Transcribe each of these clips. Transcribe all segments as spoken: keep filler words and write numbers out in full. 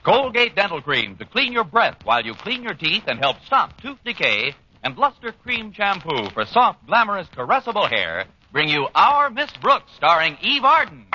Colgate Dental Cream to clean your breath while you clean your teeth and help stop tooth decay. And Luster Cream Shampoo for soft, glamorous, caressable hair bring you Our Miss Brooks, starring Eve Arden.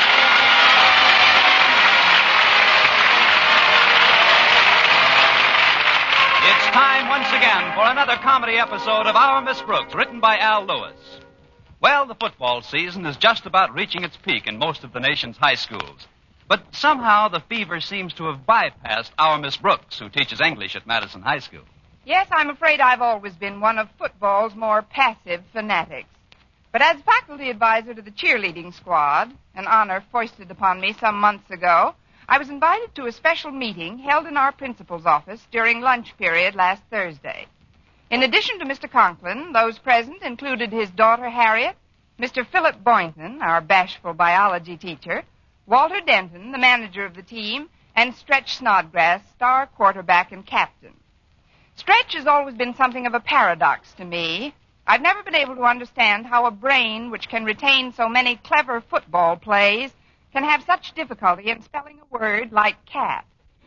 It's time once again for another comedy episode of Our Miss Brooks, written by Al Lewis. Well, the football season is just about reaching its peak in most of the nation's high schools. But somehow the fever seems to have bypassed our Miss Brooks, who teaches English at Madison High School. Yes, I'm afraid I've always been one of football's more passive fanatics. But as faculty advisor to the cheerleading squad, an honor foisted upon me some months ago, I was invited to a special meeting held in our principal's office during lunch period last Thursday. In addition to Mister Conklin, those present included his daughter Harriet, Mister Philip Boynton, our bashful biology teacher, Walter Denton, the manager of the team, and Stretch Snodgrass, star quarterback and captain. Stretch has always been something of a paradox to me. I've never been able to understand how a brain which can retain so many clever football plays can have such difficulty in spelling a word like cat.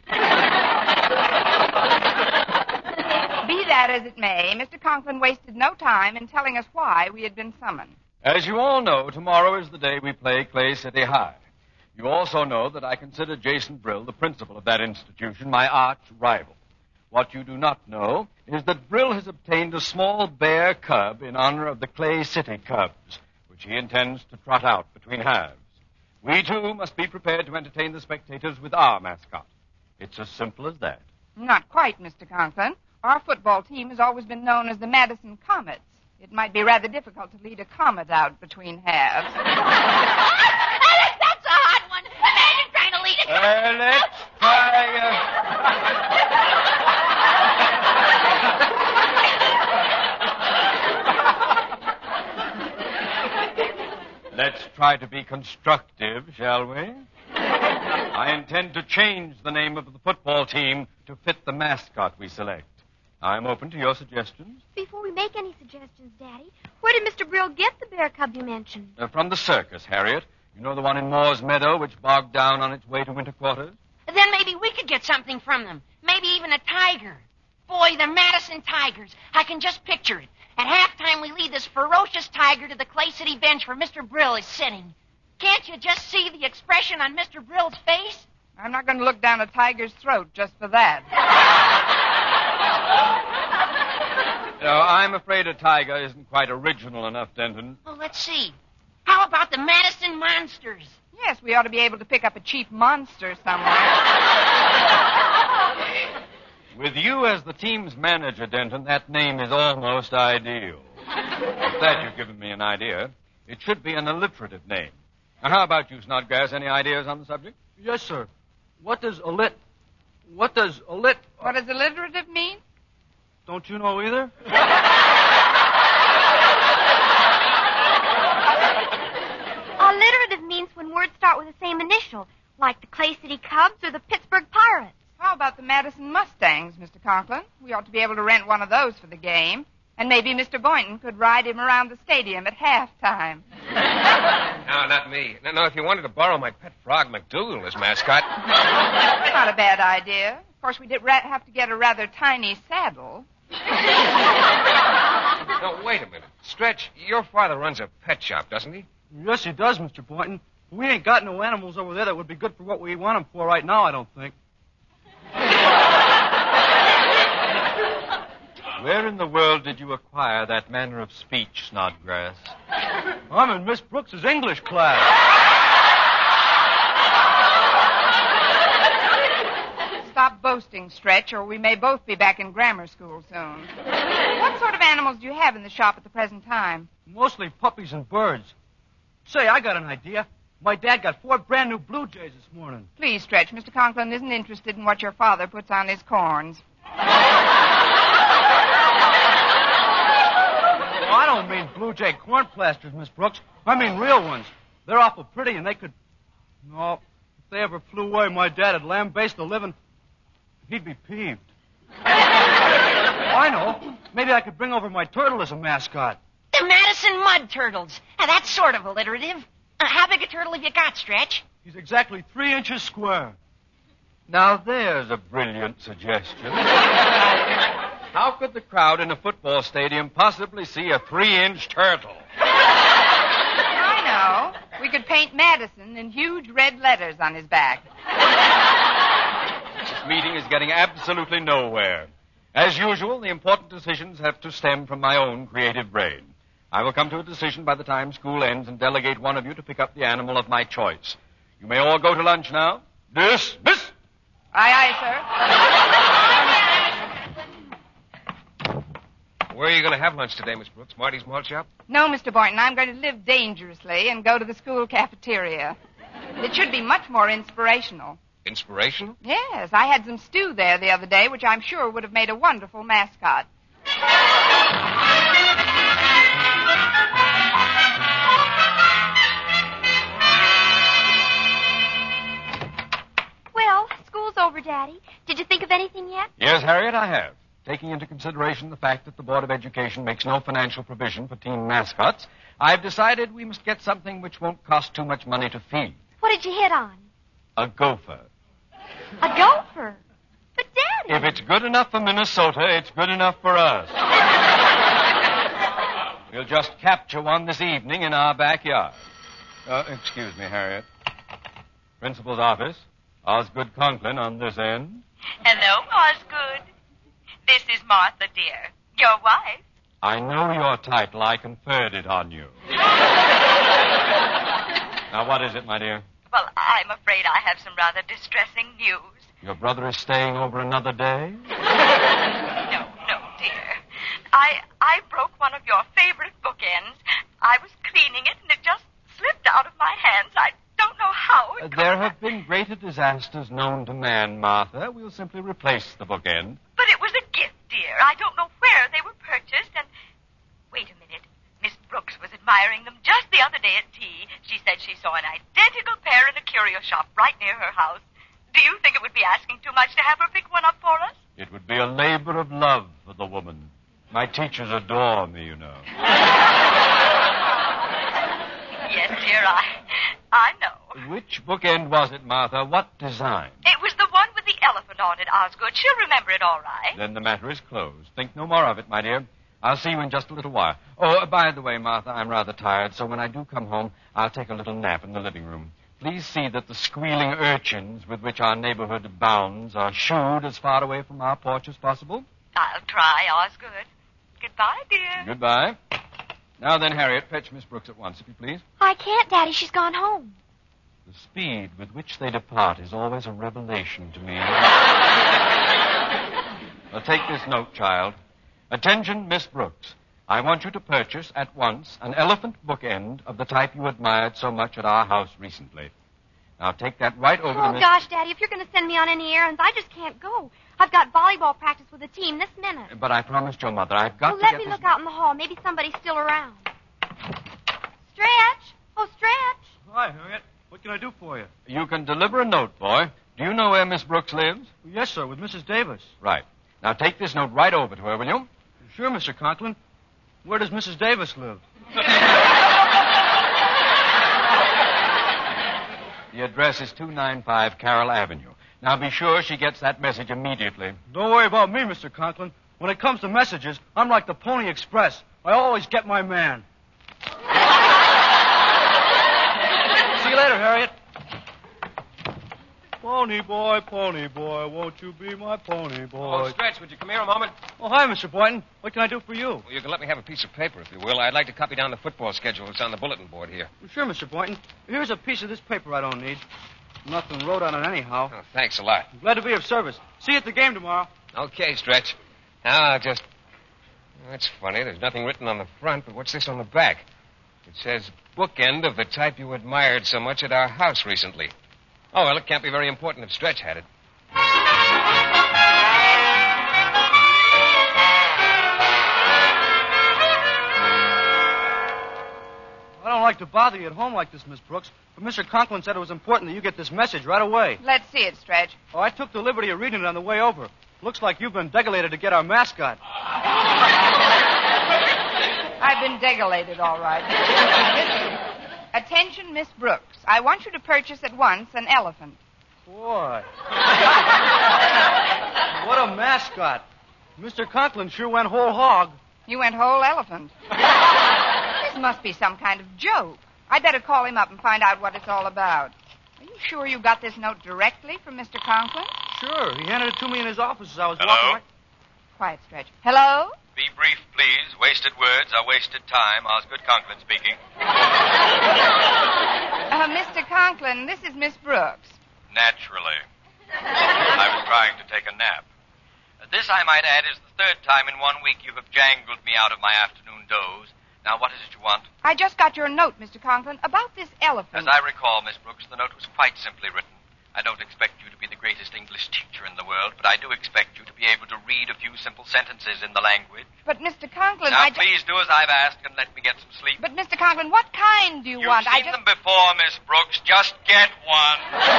Be that as it may, Mister Conklin wasted no time in telling us why we had been summoned. As you all know, tomorrow is the day we play Clay City High. You also know that I consider Jason Brill, the principal of that institution, my arch rival. What you do not know is that Brill has obtained a small bear cub in honor of the Clay City Cubs, which he intends to trot out between halves. We, too, must be prepared to entertain the spectators with our mascot. It's as simple as that. Not quite, Mister Conklin. Our football team has always been known as the Madison Comets. It might be rather difficult to lead a comet out between halves. That's a hot one. Imagine trying to lead a Uh, let's try... Uh... Let's try to be constructive, shall we? I intend to change the name of the football team to fit the mascot we select. I'm open to your suggestions. Before we make any suggestions, Daddy, where did Mister Brill get the bear cub you mentioned? Uh, from the circus, Harriet. You know the one in Moore's Meadow, which bogged down on its way to winter quarters? Then maybe we could get something from them. Maybe even a tiger. Boy, the Madison Tigers. I can just picture it. At halftime, we lead this ferocious tiger to the Clay City bench where Mister Brill is sitting. Can't you just see the expression on Mister Brill's face? I'm not going to look down a tiger's throat just for that. No, I'm afraid a tiger isn't quite original enough, Denton. Well, let's see. How about the Madison Monsters? Yes, we ought to be able to pick up a cheap monster somewhere. With you as the team's manager, Denton, that name is almost ideal. With that, you've given me an idea. It should be an alliterative name. Now, how about you, Snodgrass? Any ideas on the subject? Yes, sir. What does allit... What does allit... What does alliterative mean? Don't you know either? Alliterative means when words start with the same initial, like the Clay City Cubs or the Pittsburgh Pirates. How about the Madison Mustangs, Mister Conklin? We ought to be able to rent one of those for the game. And maybe Mister Boynton could ride him around the stadium at halftime. No, not me. No, no, if you wanted to borrow my pet frog, McDougal, as mascot. That's not a bad idea. Of course, we did ra- have to get a rather tiny saddle. No, wait a minute. Stretch, your father runs a pet shop, doesn't he? Yes, he does, Mister Boynton. We ain't got no animals over there that would be good for what we want them for right now, I don't think. Where in the world did you acquire that manner of speech, Snodgrass? I'm in Miss Brooks's English class. Stop boasting, Stretch, or we may both be back in grammar school soon. What sort of animals do you have in the shop at the present time? Mostly puppies and birds. Say, I got an idea. My dad got four brand new Blue Jays this morning. Please, Stretch, Mister Conklin isn't interested in what your father puts on his corns. Oh, I don't mean Blue Jay corn plasters, Miss Brooks. I mean real ones. They're awful pretty, and they could... No, if they ever flew away, my dad would lambaste the living... He'd be peeved. I know. Maybe I could bring over my turtle as a mascot. The Madison Mud Turtles. Now, that's sort of alliterative. Uh, how big a turtle have you got, Stretch? He's exactly three inches square. Now, there's a brilliant suggestion. How could the crowd in a football stadium possibly see a three-inch turtle? I know. We could paint Madison in huge red letters on his back. This meeting is getting absolutely nowhere. As usual, the important decisions have to stem from my own creative brain. I will come to a decision by the time school ends and delegate one of you to pick up the animal of my choice. You may all go to lunch now. Dismiss! Aye, aye, sir. Where are you going to have lunch today, Miss Brooks? Marty's Malt Shop? No, Mister Boynton, I'm going to live dangerously and go to the school cafeteria. It should be much more inspirational. Inspirational? Yes, I had some stew there the other day, which I'm sure would have made a wonderful mascot. Well, school's over, Daddy. Did you think of anything yet? Yes, Harriet, I have. Taking into consideration the fact that the Board of Education makes no financial provision for team mascots, I've decided we must get something which won't cost too much money to feed. What did you hit on? A gopher. A gopher? But, Daddy... If it's good enough for Minnesota, it's good enough for us. We'll just capture one this evening in our backyard. Uh, excuse me, Harriet. Principal's office. Osgood Conklin on this end. Hello, Osgood. This is Martha, dear. Your wife. I know your title. I conferred it on you. Now, what is it, my dear? Well, I'm afraid I have some rather distressing news. Your brother is staying over another day? No, no, dear. I I broke one of your favorite bookends. I was cleaning it, and it just slipped out of my hands. I don't know how it Uh, got... there have been greater disasters known to man, Martha. We'll simply replace the bookend. But it was a gift, dear. I don't know where they were purchased, and... Wait a minute. Miss Brooks was admiring them just the other day at tea. She said she saw an identical pair in a curio shop right near her house. Do you think it would be asking too much to have her pick one up for us? It would be a labor of love for the woman. My teachers adore me, you know. Yes, dear, I... I know. Which bookend was it, Martha? What design? It was the one with the elephant on it, Osgood. She'll remember it all right. Then the matter is closed. Think no more of it, my dear. I'll see you in just a little while. Oh, by the way, Martha, I'm rather tired, so when I do come home, I'll take a little nap in the living room. Please see that the squealing urchins with which our neighborhood abounds are shooed as far away from our porch as possible. I'll try, Osgood. Goodbye, dear. Goodbye. Now then, Harriet, fetch Miss Brooks at once, if you please. I can't, Daddy. She's gone home. The speed with which they depart is always a revelation to me. Well, take this note, child. Attention, Miss Brooks. I want you to purchase at once an elephant bookend of the type you admired so much at our house recently. Now take that right over oh, to Miss... gosh, Daddy, if you're going to send me on any errands, I just can't go. I've got volleyball practice with the team this minute. But I promised your mother I've got well, to let get me this... look out in the hall. Maybe somebody's still around. Stretch! Oh, Stretch! Hi, Harriet. What can I do for you? You can deliver a note, boy. Do you know where Miss Brooks lives? Yes, sir, with Missus Davis. Right. Now take this note right over to her, will you? Sure, Mister Conklin. Where does Missus Davis live? The address is two ninety-five Carroll Avenue. Now be sure she gets that message immediately. Don't worry about me, Mister Conklin. When it comes to messages, I'm like the Pony Express. I always get my man. See you later, Harriet. Pony boy, pony boy, won't you be my pony boy? Oh, Stretch, would you come here a moment? Oh, hi, Mister Boynton. What can I do for you? Well, you can let me have a piece of paper, if you will. I'd like to copy down the football schedule. It's on the bulletin board here. Sure, Mister Boynton. Here's a piece of this paper I don't need. Nothing wrote on it anyhow. Oh, thanks a lot. I'm glad to be of service. See you at the game tomorrow. Okay, Stretch. Now, I'll just... That's funny. There's nothing written on the front, but what's this on the back? It says, bookend of the type you admired so much at our house recently. Oh, well, it can't be very important if Stretch had it. I don't like to bother you at home like this, Miss Brooks, but Mister Conklin said it was important that you get this message right away. Let's see it, Stretch. Oh, I took the liberty of reading it on the way over. Looks like you've been decorated to get our mascot. I've been degulated, all right. Attention, Miss Brooks. I want you to purchase at once an elephant. Boy. What a mascot. Mister Conklin sure went whole hog. You went whole elephant. This must be some kind of joke. I'd better call him up and find out what it's all about. Are you sure you got this note directly from Mister Conklin? Sure. He handed it to me in his office as I was Hello? walking right... Quiet, Stretch. Hello? Be brief, please. Wasted words are wasted time. Osgood Conklin speaking. Uh, Mister Conklin, this is Miss Brooks. Naturally. I was trying to take a nap. This, I might add, is the third time in one week you have jangled me out of my afternoon doze. Now, what is it you want? I just got your note, Mister Conklin, about this elephant. As I recall, Miss Brooks, the note was quite simply written. I don't expect you to be the greatest English teacher in the world, but I do expect you to be able to read a few simple sentences in the language. But, Mister Conklin, now, I... ju- please do as I've asked and let me get some sleep. But, Mister Conklin, what kind do you You've want? seen I just... them before, Miss Brooks. Just get one.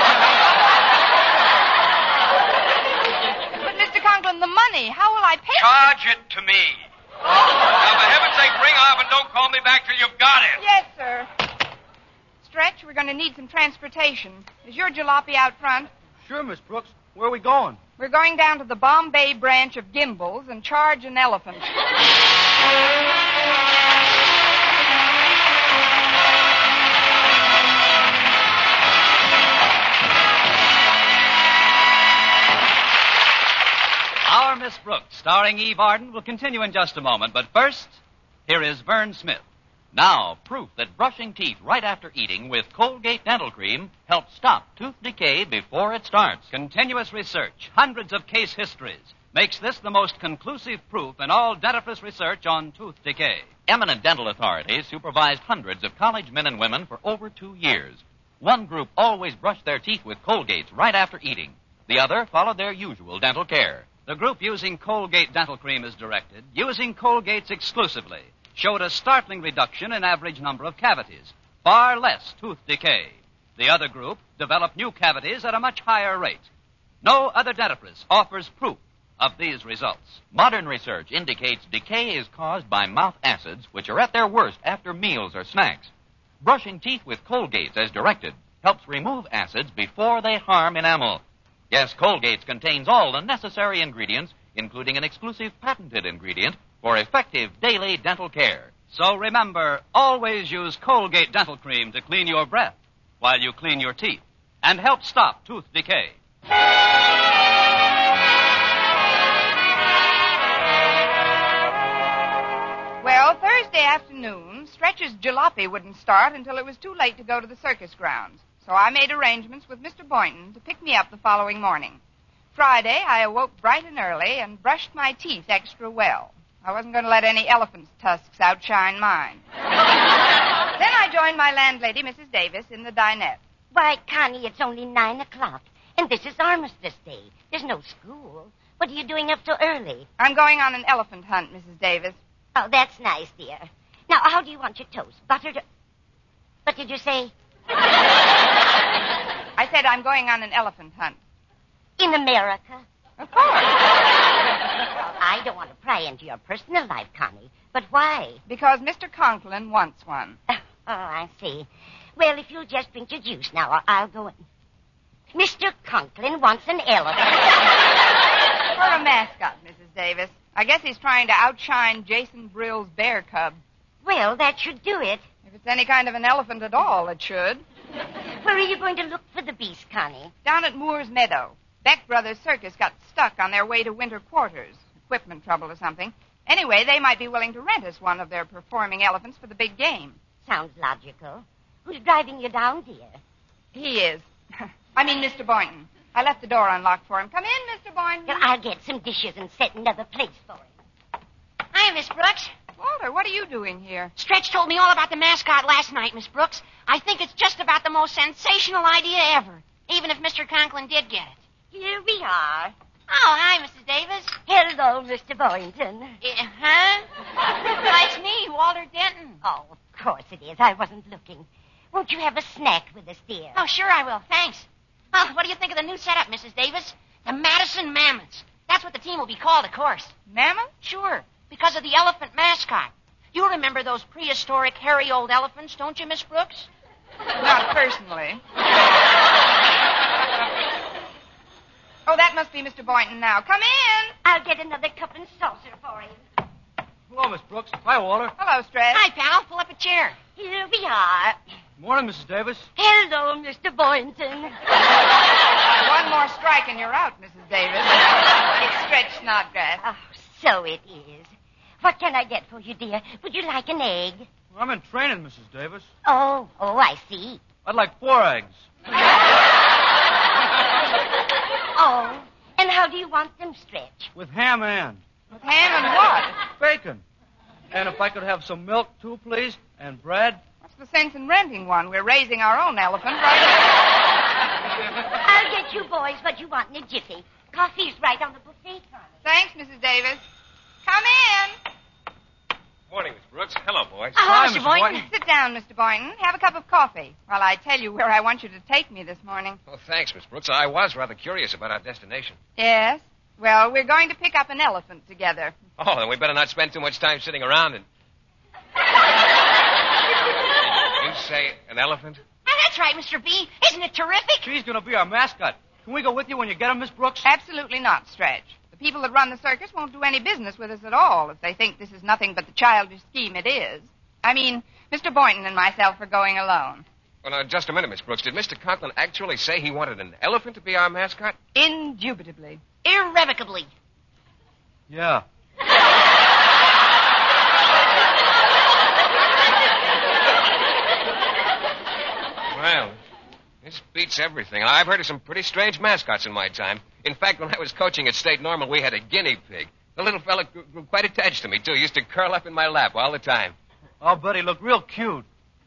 But, Mister Conklin, the money, how will I pay? Charge it to me. Now, for heaven's sake, ring off and don't call me back till you've got it. Yes, sir. Stretch, we're going to need some transportation. Is your jalopy out front? Sure, Miss Brooks. Where are we going? We're going down to the Bombay branch of Gimbals and charge an elephant. Our Miss Brooks, starring Eve Arden, will continue in just a moment. But first, here is Vern Smith. Now, proof that brushing teeth right after eating with Colgate Dental Cream helps stop tooth decay before it starts. Continuous research, hundreds of case histories, makes this the most conclusive proof in all dentifrice research on tooth decay. Eminent dental authorities supervised hundreds of college men and women for over two years. One group always brushed their teeth with Colgates right after eating. The other followed their usual dental care. The group using Colgate Dental Cream as directed, using Colgates exclusively, showed a startling reduction in average number of cavities, far less tooth decay. The other group developed new cavities at a much higher rate. No other dentifrice offers proof of these results. Modern research indicates decay is caused by mouth acids, which are at their worst after meals or snacks. Brushing teeth with Colgates as directed helps remove acids before they harm enamel. Yes, Colgates contains all the necessary ingredients, including an exclusive patented ingredient for effective daily dental care. So remember, always use Colgate Dental Cream to clean your breath while you clean your teeth and help stop tooth decay. Well, Thursday afternoon, Stretch's jalopy wouldn't start until it was too late to go to the circus grounds. So I made arrangements with Mister Boynton to pick me up the following morning. Friday, I awoke bright and early and brushed my teeth extra well. I wasn't going to let any elephant's tusks outshine mine. Then I joined my landlady, Missus Davis, in the dinette. Why, Connie, it's only nine o'clock, and this is Armistice Day. There's no school. What are you doing up so early? I'm going on an elephant hunt, Missus Davis. Oh, that's nice, dear. Now, how do you want your toast? Buttered or... What did you say? I said I'm going on an elephant hunt. In America? Of course. Well, I don't want to pry into your personal life, Connie. But why? Because Mister Conklin wants one. Oh, I see. Well, if you'll just drink your juice now, I'll go in. Mister Conklin wants an elephant. For a mascot, Missus Davis. I guess he's trying to outshine Jason Brill's bear cub. Well, that should do it. If it's any kind of an elephant at all, it should. Where are you going to look for the beast, Connie? Down at Moore's Meadow. Beck Brothers Circus got stuck on their way to winter quarters. Equipment trouble or something. Anyway, they might be willing to rent us one of their performing elephants for the big game. Sounds logical. Who's driving you down, dear? He is. I mean, Mister Boynton. I left the door unlocked for him. Come in, Mister Boynton. Well, I'll get some dishes and set another place for him. Hi, Miss Brooks. Walter, what are you doing here? Stretch told me all about the mascot last night, Miss Brooks. I think it's just about the most sensational idea ever, even if Mister Conklin did get it. Here we are. Oh, hi, Missus Davis. Hello, Mister Boynton. Uh, huh? Why, it's me, Walter Denton. Oh, of course it is. I wasn't looking. Won't you have a snack with us, dear? Oh, sure I will. Thanks. Oh, what do you think of the new setup, Missus Davis? The Madison Mammoths. That's what the team will be called, of course. Mammoth? Sure, because of the elephant mascot. You remember those prehistoric, hairy old elephants, don't you, Miss Brooks? Not personally. Oh, that must be Mister Boynton now. Come in. I'll get another cup and saucer for him. Hello, Miss Brooks. Hi, Walter. Hello, Stretch. Hi, pal. Pull up a chair. Here we are. Morning, Missus Davis. Hello, Mister Boynton. One more strike and you're out, Missus Davis. It's Stretch Snodgrass. Oh, so it is. What can I get for you, dear? Would you like an egg? Well, I'm in training, Missus Davis. Oh, oh, I see. I'd like four eggs. Oh, and how do you want them, Stretch? With ham and. With ham and what? Bacon. And if I could have some milk, too, please, and bread. What's the sense in renting one? We're raising our own elephant right now. I'll get you boys what you want in a jiffy. Coffee's right on the buffet counter. Thanks, Missus Davis. Come in. Morning, Miss Brooks. Hello, boys. Oh, Hi, Mister Mister Boynton. Boynton. Sit down, Mister Boynton. Have a cup of coffee while I tell you where I want you to take me this morning. Well, thanks, Miss Brooks. I was rather curious about our destination. Yes? Well, we're going to pick up an elephant together. Oh, then we better not spend too much time sitting around and... You say an elephant? Oh, that's right, Mister B. Isn't it terrific? She's going to be our mascot. Can we go with you when you get him, Miss Brooks? Absolutely not, Stretch. The people that run the circus won't do any business with us at all if they think this is nothing but the childish scheme it is. I mean, Mister Boynton and myself are going alone. Well, now, just a minute, Miss Brooks. Did Mister Conklin actually say he wanted an elephant to be our mascot? Indubitably. Irrevocably. Yeah. Well, this beats everything. I've heard of some pretty strange mascots in my time. In fact, when I was coaching at State Normal, we had a guinea pig. The little fella grew, grew quite attached to me, too. He used to curl up in my lap all the time. I'll bet he looked real cute.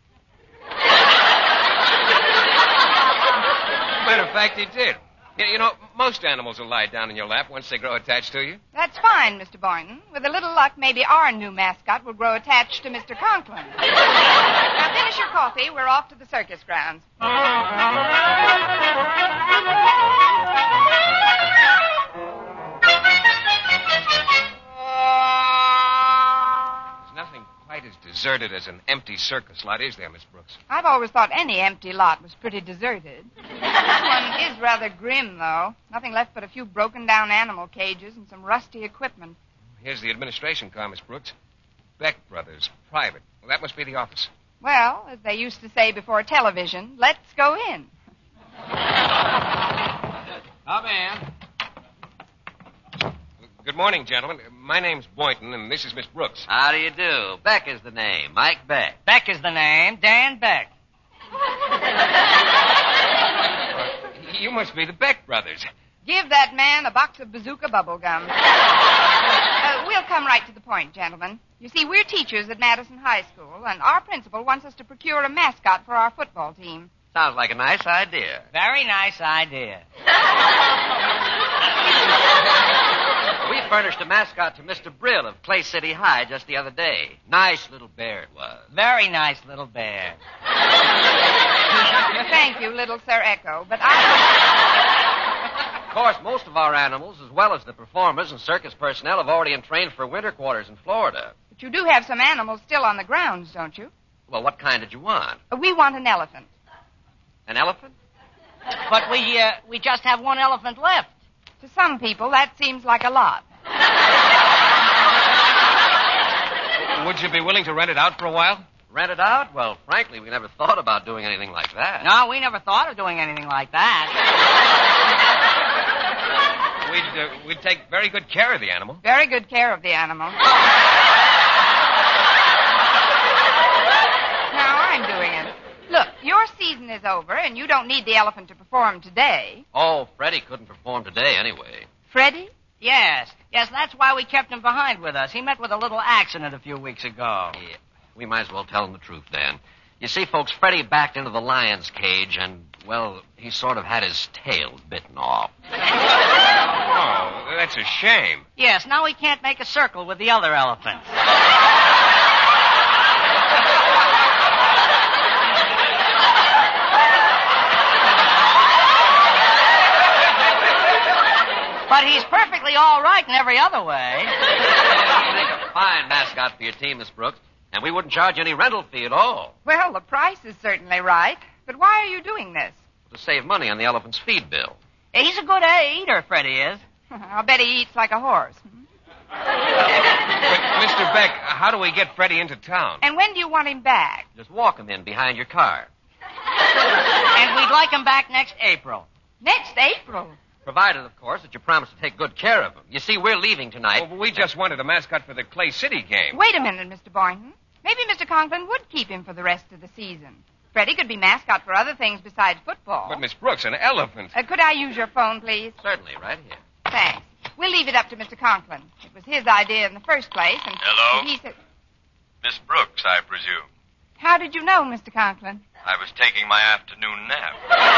Matter of fact, he did. You, you know, most animals will lie down in your lap once they grow attached to you. That's fine, Mister Boynton. With a little luck, maybe our new mascot will grow attached to Mister Conklin. Now, finish your coffee. We're off to the circus grounds. There's nothing quite as deserted as an empty circus lot, is there, Miss Brooks? I've always thought any empty lot was pretty deserted. This one is rather grim, though. Nothing left but a few broken-down animal cages and some rusty equipment. Here's the administration car, Miss Brooks. Beck Brothers, private. Well, that must be the office. Well, as they used to say before television, let's go in. Come in. Good morning, gentlemen. My name's Boynton, and this is Miss Brooks. How do you do? Beck is the name. Mike Beck. Beck is the name. Dan Beck. Uh, you must be the Beck Brothers. Give that man a box of bazooka bubble gum. uh, we'll come right to the point, gentlemen. You see, we're teachers at Madison High School, and our principal wants us to procure a mascot for our football team. Sounds like a nice idea. Very nice idea. We furnished a mascot to Mister Brill of Clay City High just the other day. Nice little bear it was. Very nice little bear. Thank you, little Sir Echo, but I... Of course, most of our animals, as well as the performers and circus personnel, have already entrained for winter quarters in Florida. But you do have some animals still on the grounds, don't you? Well, what kind did you want? Uh, we want an elephant. An elephant? But we, uh, we just have one elephant left. To some people, that seems like a lot. Would you be willing to rent it out for a while? Rent it out? Well, frankly, we never thought about doing anything like that. No, we never thought of doing anything like that. We'd, uh, we'd take very good care of the animal. Very good care of the animal. Now I'm doing it. Look, your season is over, and you don't need the elephant to perform today. Oh, Freddie couldn't perform today anyway. Freddie? Yes. Yes, that's why we kept him behind with us. He met with a little accident a few weeks ago. Yeah. We might as well tell him the truth, Dan. You see, folks, Freddie backed into the lion's cage, and, well, he sort of had his tail bitten off. Oh, that's a shame. Yes, now he can't make a circle with the other elephants. But he's perfectly all right in every other way. You'd make a fine mascot for your team, Miss Brooks, and we wouldn't charge any rental fee at all. Well, the price is certainly right. But why are you doing this? To save money on the elephant's feed bill. He's a good eater, Freddie is. I'll bet he eats like a horse. But, Mister Beck, how do we get Freddie into town? And when do you want him back? Just walk him in behind your car. And we'd like him back next April. Next April? Provided, of course, that you promise to take good care of him. You see, we're leaving tonight. Oh, but we just wanted a mascot for the Clay City game. Wait a minute, Mister Boynton. Maybe Mister Conklin would keep him for the rest of the season. Freddie could be mascot for other things besides football. But, Miss Brooks, an elephant. Uh, could I use your phone, please? Certainly, right here. Thanks. We'll leave it up to Mister Conklin. It was his idea in the first place, and Hello? he said... Miss Brooks, I presume. How did you know, Mister Conklin? I was taking my afternoon nap.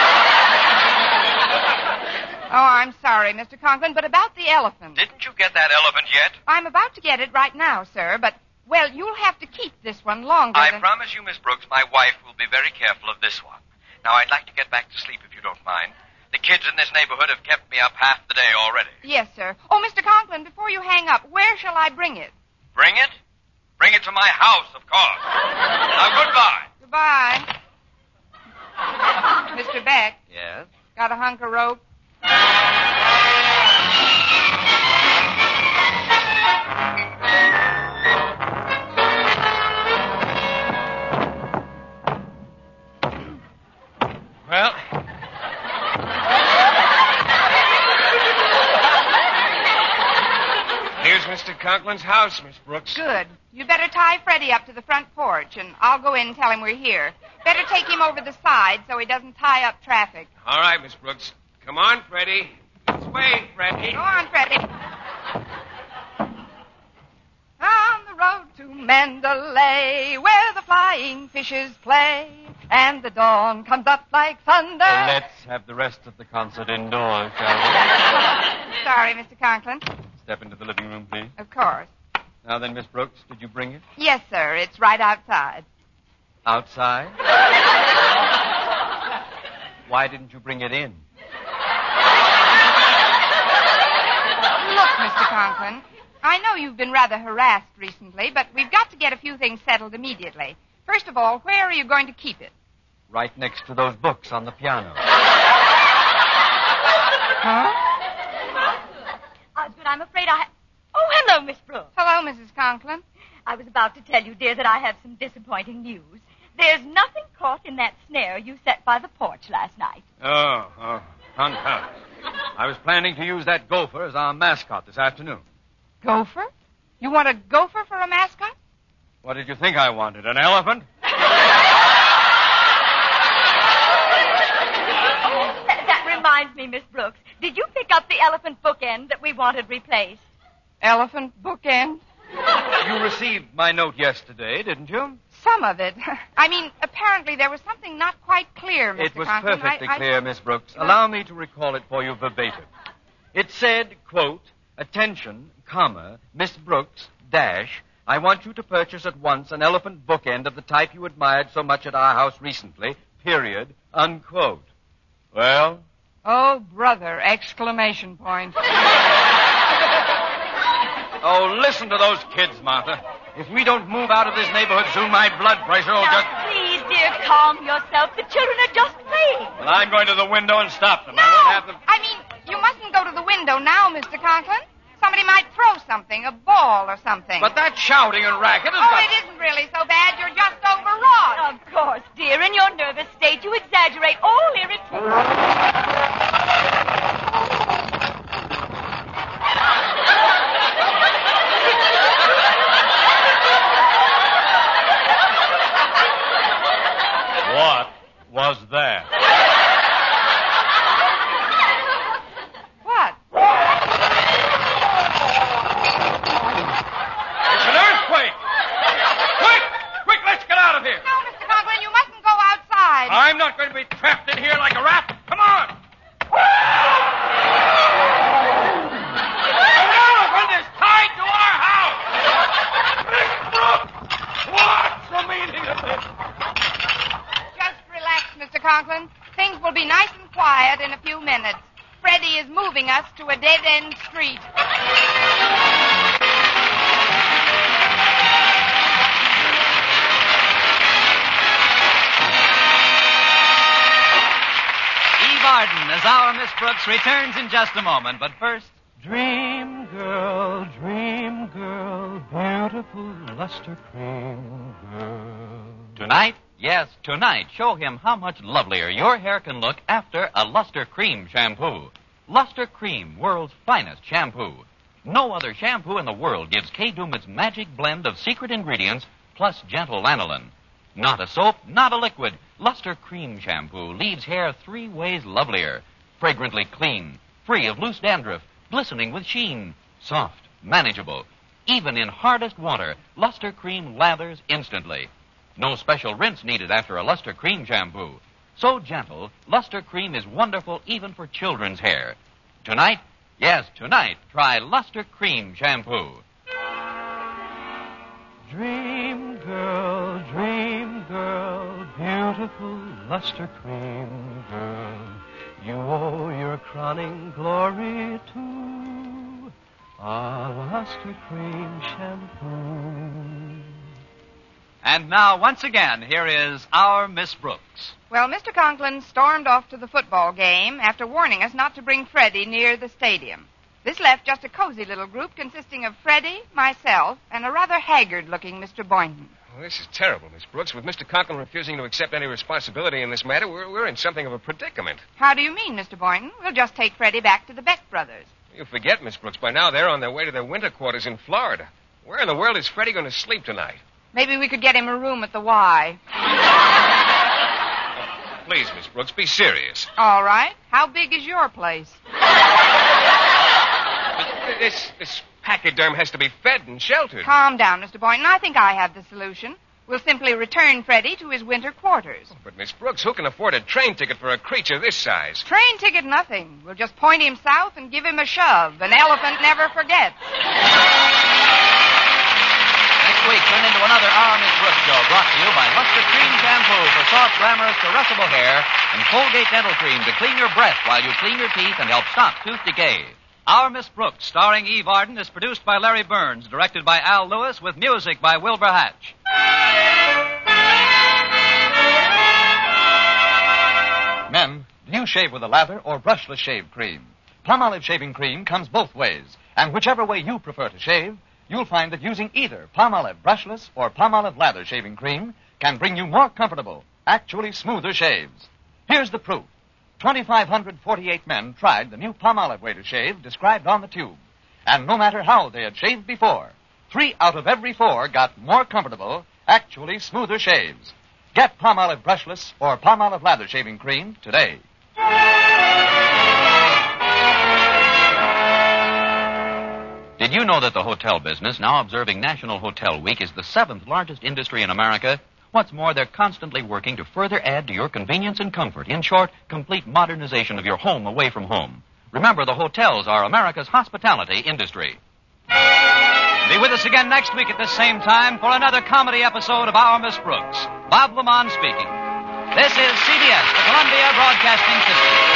Oh, I'm sorry, Mister Conklin, but about the elephant. Didn't you get that elephant yet? I'm about to get it right now, sir, but, well, you'll have to keep this one longer I than... promise you, Miss Brooks, my wife will be very careful of this one. Now, I'd like to get back to sleep if you don't mind. The kids in this neighborhood have kept me up half the day already. Yes, sir. Oh, Mister Conklin, before you hang up, where shall I bring it? Bring it? Bring it to my house, of course. Now, goodbye. Goodbye. Mister Beck. Yes? Got a hunk of rope? Well... Here's Mister Conklin's house, Miss Brooks. Good. You better tie Freddie up to the front porch, and I'll go in and tell him we're here. Better take him over the side so he doesn't tie up traffic. All right, Miss Brooks. Come on, Freddie. This way, Freddie. Go on, Freddie. On the road to Mandalay, where the flying fishes play, and the dawn comes up like thunder. Uh, let's have the rest of the concert indoors, shall we? Sorry, Mister Conklin. Step into the living room, please. Of course. Now then, Miss Brooks, did you bring it? Yes, sir. It's right outside. Outside? Why didn't you bring it in? Look, Mister Conklin, I know you've been rather harassed recently, but we've got to get a few things settled immediately. First of all, where are you going to keep it? Right next to those books on the piano. Huh? Osgood, I'm afraid I... Oh, hello, Miss Brooks. Hello, Missus Conklin. I was about to tell you, dear, that I have some disappointing news. There's nothing caught in that snare you set by the porch last night. Oh, oh, confound it. I was planning to use that gopher as our mascot this afternoon. Gopher? You want a gopher for a mascot? What did you think I wanted, an elephant? that, that reminds me, Miss Brooks. Did you pick up the elephant bookend that we wanted replaced? Elephant bookend? You received my note yesterday, didn't you? Some of it. I mean, apparently there was something not quite clear, Mister It was Conklin. perfectly I, I... clear, Miss Brooks. Allow me to recall it for you verbatim. It said, quote, attention, comma, Miss Brooks, dash, I want you to purchase at once an elephant bookend of the type you admired so much at our house recently, period, unquote. Well? Oh, brother, exclamation point. Oh, listen to those kids, Martha. If we don't move out of this neighborhood soon, my blood pressure will now, just... please, dear, calm yourself. The children are just playing. Well, I'm going to the window and stop them. No! I won't have them... I mean, you mustn't go to the window now, Mister Conklin. Somebody might throw something, a ball or something. But that shouting and racket is... Oh, got... it isn't really so bad. You're just overwrought. Of course, dear. In your nervous state, you exaggerate all irritation. What was that? What? It's an earthquake! Quick! Quick, let's get out of here! No, Mister Conklin, you mustn't go outside. I'm not going to be trapped in here like a rat. Come on! An elephant is tied to our house! Miss Brooks! What's the meaning of this? Just relax, Mister Conklin. Things will be nice and quiet in a few minutes. Freddie is moving us to a dead-end street. Even Arden as our Miss Brooks returns in just a moment. But first... Dream girl, dream girl, beautiful luster cream girl. Tonight, yes, tonight, show him how much lovelier your hair can look after a Luster Cream shampoo. Luster Cream, world's finest shampoo. No other shampoo in the world gives K-Doom its magic blend of secret ingredients plus gentle lanolin. Not a soap, not a liquid. Luster Cream shampoo leaves hair three ways lovelier. Fragrantly clean, free of loose dandruff, glistening with sheen, soft, manageable. Even in hardest water, Luster Cream lathers instantly. No special rinse needed after a Luster Cream shampoo. So gentle, Luster Cream is wonderful even for children's hair. Tonight, yes, tonight, try Luster Cream shampoo. Dream girl, dream girl, beautiful luster cream girl. You owe your crowning glory to a luster cream shampoo. And now, once again, here is our Miss Brooks. Well, Mister Conklin stormed off to the football game after warning us not to bring Freddie near the stadium. This left just a cozy little group consisting of Freddie, myself, and a rather haggard-looking Mister Boynton. Well, this is terrible, Miss Brooks. With Mister Conklin refusing to accept any responsibility in this matter, we're, we're in something of a predicament. How do you mean, Mister Boynton? We'll just take Freddie back to the Beck brothers. You forget, Miss Brooks. By now, they're on their way to their winter quarters in Florida. Where in the world is Freddie going to sleep tonight? Maybe we could get him a room at the Y. Oh, please, Miss Brooks, be serious. All right. How big is your place? This, this pachyderm has to be fed and sheltered. Calm down, Mister Boynton. I think I have the solution. We'll simply return Freddie to his winter quarters. Oh, but, Miss Brooks, who can afford a train ticket for a creature this size? Train ticket, nothing. We'll just point him south and give him a shove. An elephant never forgets. Next week, tune into another Our Miss Brooks show brought to you by Luster Cream Shampoo for soft, glamorous, caressable hair and Colgate Dental Cream to clean your breath while you clean your teeth and help stop tooth decay. Our Miss Brooks, starring Eve Arden, is produced by Larry Burns, directed by Al Lewis, with music by Wilbur Hatch. Men, do you shave with a lather or brushless shave cream? Palmolive shaving cream comes both ways, and whichever way you prefer to shave, you'll find that using either Palmolive brushless or Palmolive lather shaving cream can bring you more comfortable, actually smoother shaves. Here's the proof. two thousand five hundred forty-eight men tried the new Palmolive way to shave described on the tube. And no matter how they had shaved before, three out of every four got more comfortable, actually smoother shaves. Get Palmolive brushless or Palmolive lather shaving cream today. Did you know that the hotel business, now observing National Hotel Week, is the seventh largest industry in America? What's more, they're constantly working to further add to your convenience and comfort. In short, complete modernization of your home away from home. Remember, the hotels are America's hospitality industry. Be with us again next week at this same time for another comedy episode of Our Miss Brooks. Bob Lamont speaking. This is C B S, the Columbia Broadcasting System.